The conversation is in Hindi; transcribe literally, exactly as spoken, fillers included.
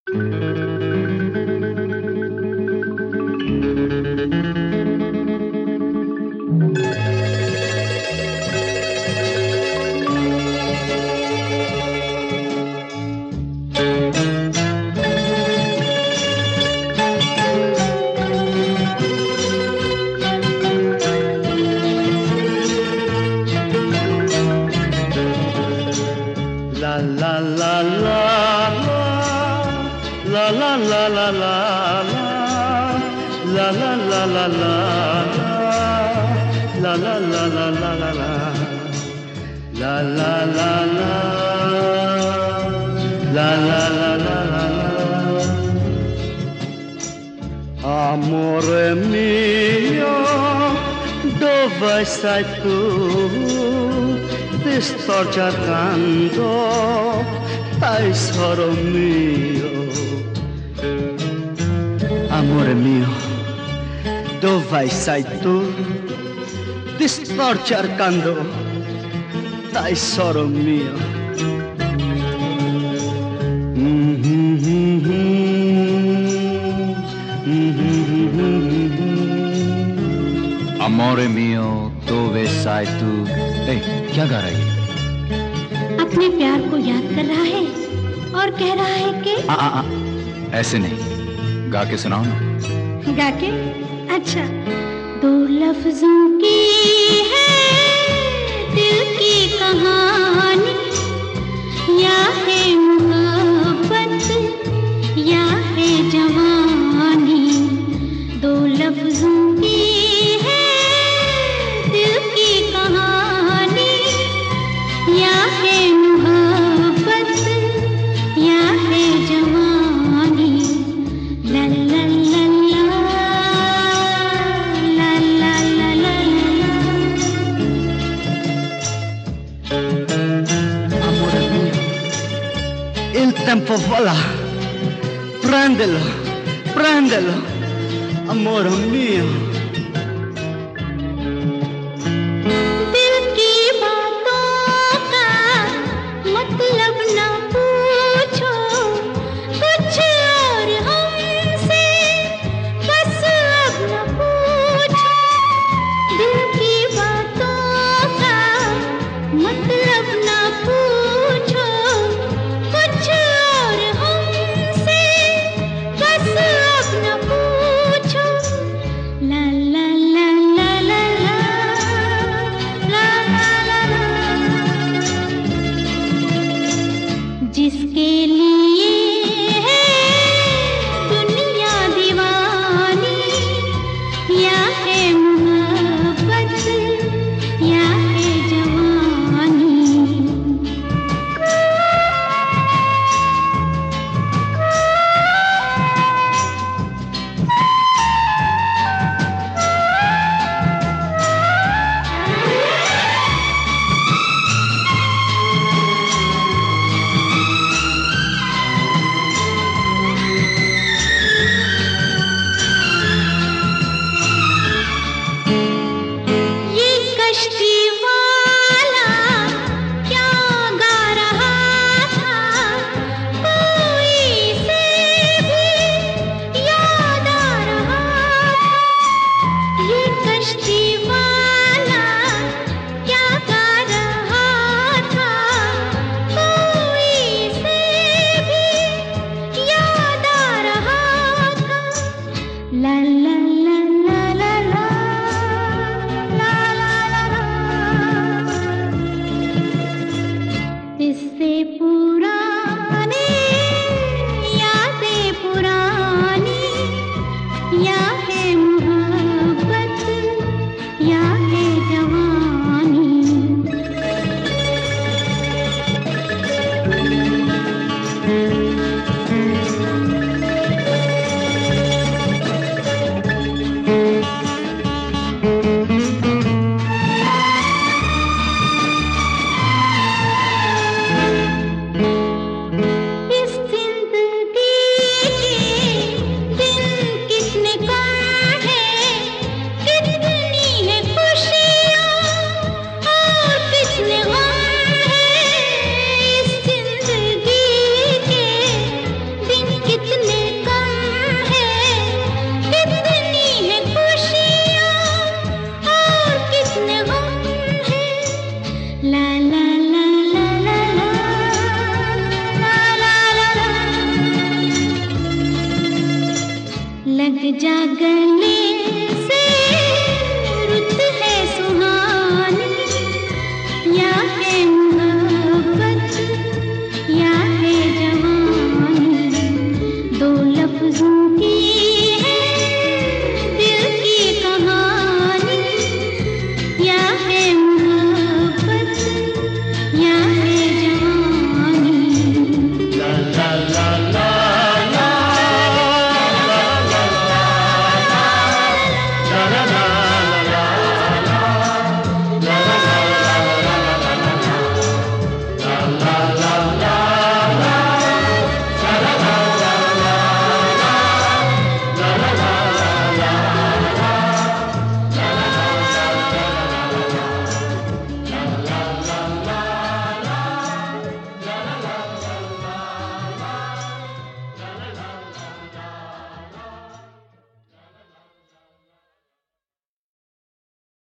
Amore mio, dove sei tu? Ti sto cercando, tesoro mio. Amore mio, dove sei tu? Ti sto cercando, tesoro mio. Amore mio, dove sei tu? ए, क्या गा रही है? अपने प्यार को याद कर रहा है और कह रहा है कि आ, आ, आ, ऐसे नहीं, गा के सुनाओ ना। गा के? अच्छा। दो लफ्जों की है दिल की कहानी, या है मोहब्बत या है जवानी। दो लफ्जों की Il tempo vola, prendelo, prendelo, amore mio. दिल की बातों का मतलब न पूछो, कुछ और हमसे बस अब न पूछो। दिल की बातों का मतलब न पूछो, कुछ और हमसे बस अब न पूछो। ला जागरण